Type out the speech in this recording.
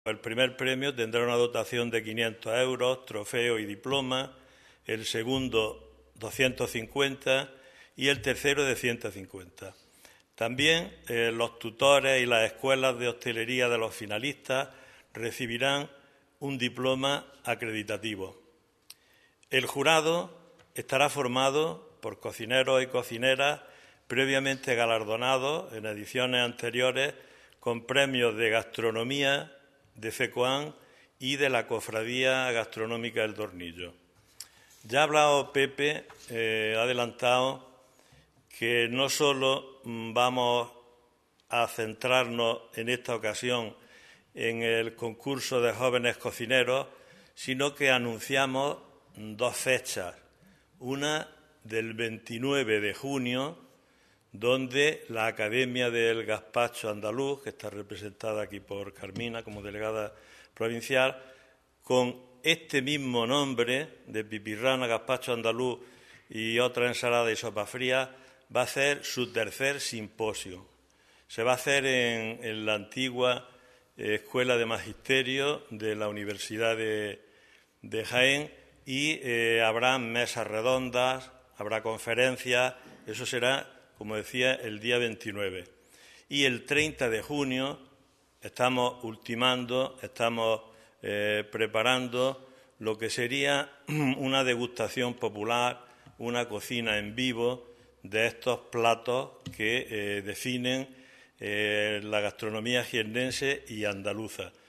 El primer premio tendrá una dotación de 500 euros, trofeo y diploma, el segundo 250 y el tercero de 150. También los tutores y las escuelas de hostelería de los finalistas recibirán un diploma acreditativo. El jurado estará formado por cocineros y cocineras previamente galardonados en ediciones anteriores con premios de gastronomía, de FECOAN y de la Cofradía Gastronómica del Tornillo. Ya ha hablado Pepe, ha adelantado que no solo vamos a centrarnos en esta ocasión en el concurso de jóvenes cocineros, sino que anunciamos dos fechas. Una del 29 de junio, donde la Academia del Gazpacho Andaluz, que está representada aquí por Carmina como delegada provincial, con este mismo nombre de pipirrana, gazpacho andaluz y otra ensalada y sopa fría, va a hacer su tercer simposio. Se va a hacer en la antigua Escuela de Magisterio de la Universidad de Jaén y habrá mesas redondas, habrá conferencias, eso será, como decía, el día 29. Y el 30 de junio estamos ultimando, estamos preparando lo que sería una degustación popular, una cocina en vivo de estos platos que definen la gastronomía jiennense y andaluza.